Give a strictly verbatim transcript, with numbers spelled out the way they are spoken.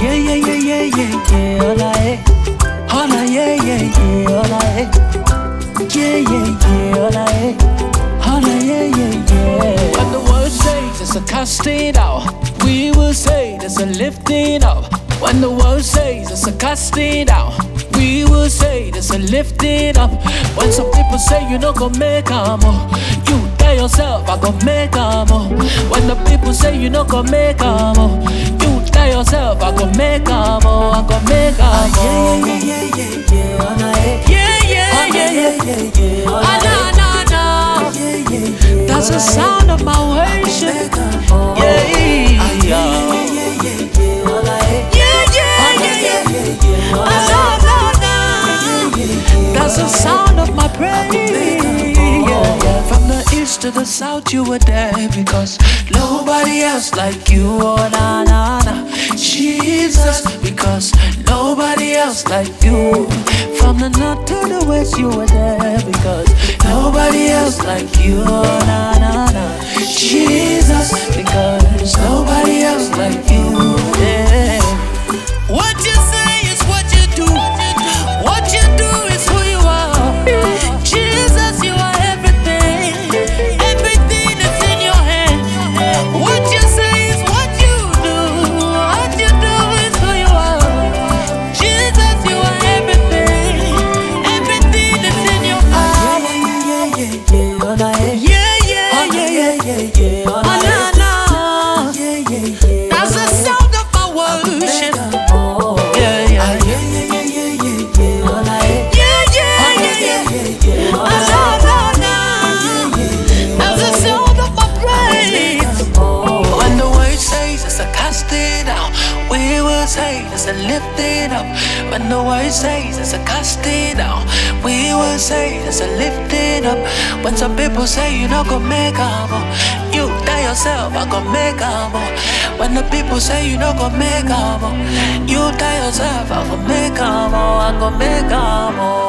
Yeah, yeah, yeah, yeah, yeah, yeah, hola, eh. Hola, yeah, yeah, yeah, hola, eh. Yeah, yeah, yeah, hola, eh. Hola, yeah, yeah, yeah. When the word says it's a casting out, we will say there's a lifting up. When the word says it's a casting out, we will say there's a lifting up. When some people say you not gonna make a more, you tell yourself I gonna make a more. When the people say you not gonna make a more, you tell yourself I gonna make a more, I gonna make a more. Yeah, yeah, yeah, yeah, yeah, hola, eh. Yeah, yeah, Hola, yeah, yeah, yeah. yeah, yeah, hola, Ah, eh. no, no, no. Yeah, yeah, yeah, That's the hola, eh. sound of my worship. Oh, Yeah, yeah, yeah, yeah, yeah, yeah, yeah, hola, eh. yeah, yeah, Hola, yeah, yeah, yeah. yeah, yeah, hola, Ah, eh. no, no, no. Yeah, yeah, That's the hola, eh. sound of my praise. Yeah, yeah. From the east to the south, you were there because nobody else like you. Oh, na, na, na. Jesus, because nobody else like you. From the north to the west, you were there because nobody else like you. Oh, na, na, na. Jesus, because nobody else like you. Yeah. What you say is what you do. What you do is who you are. Jesus, you are everything. Everything is in your hand. What you say is what you do. What you do is who you are. Jesus, you are everything. Everything is in your power. Yeah, yeah, yeah, yeah, hola, eh. Yeah, yeah, yeah, yeah. yeah, yeah, hola, Oh, eh. no, no. Yeah, yeah, yeah, That's the sound of my worship. oh, Yeah, yeah, yeah, yeah, yeah, yeah, yeah, yeah, hola, eh. yeah, yeah, yeah, yeah. Yeah, yeah, Oh, hola, no, eh. no, no. That's the sound of my praise. Oh, When the word says it's a casting out, we will say it's a lifting up. When the word says it's a casting out, we will say it's a lifting up. When some people say you're not gonna make a more, you tell yourself I gonna make a more. When the people say you're not gonna make a more, you tell yourself I gonna make a more, I gonna make a more.